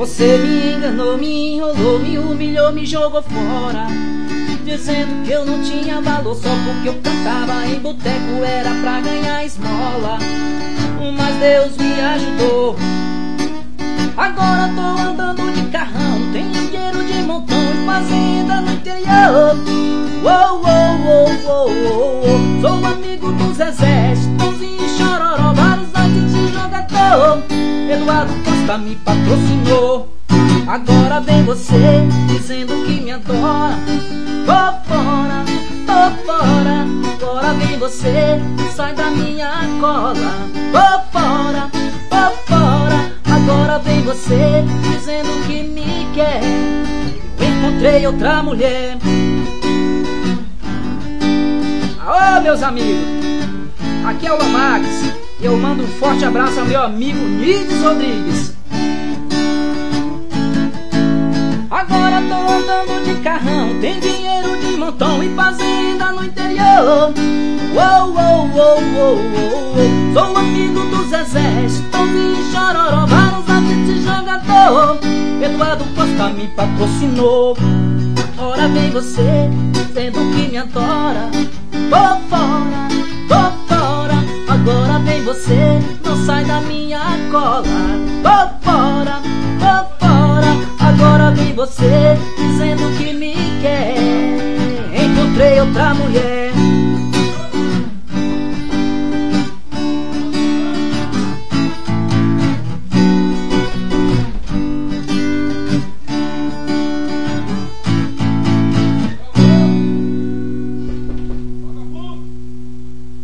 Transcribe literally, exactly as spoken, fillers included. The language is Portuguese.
Você me enganou, me enrolou, me humilhou, me jogou fora, dizendo que eu não tinha valor só porque eu cantava em boteco, era pra ganhar esmola. Mas Deus me ajudou. Agora tô andando de carrão, tenho dinheiro de montão e fazenda no interior. Uou, uou, uou, uou, uou, uou. Sou amigo dos exércitos e chororó, vários antes de jogador. Eduardo Costa me patrocinou. Agora vem você dizendo que me adora. Tô fora, tô fora. Agora vem você, sai da minha cola. Tô fora, tô fora. Agora vem você dizendo que me quer. Eu encontrei outra mulher. Alô, meus amigos, aqui é o Lamax e eu mando um forte abraço ao meu amigo Nides Rodrigues. Agora tô andando de carrão, tem dinheiro de montão e fazenda no interior. Uou, uou, uou, uou, uou, uou. Sou amigo dos exércitos e chororó, vários amigos de jogador. Eduardo Costa me patrocinou. Agora vem você dizendo que me adora. Tô fora, tô fora. Agora vem você, não sai da minha cola. Tô fora, tô fora. Agora vem você dizendo que me quer. Encontrei outra mulher.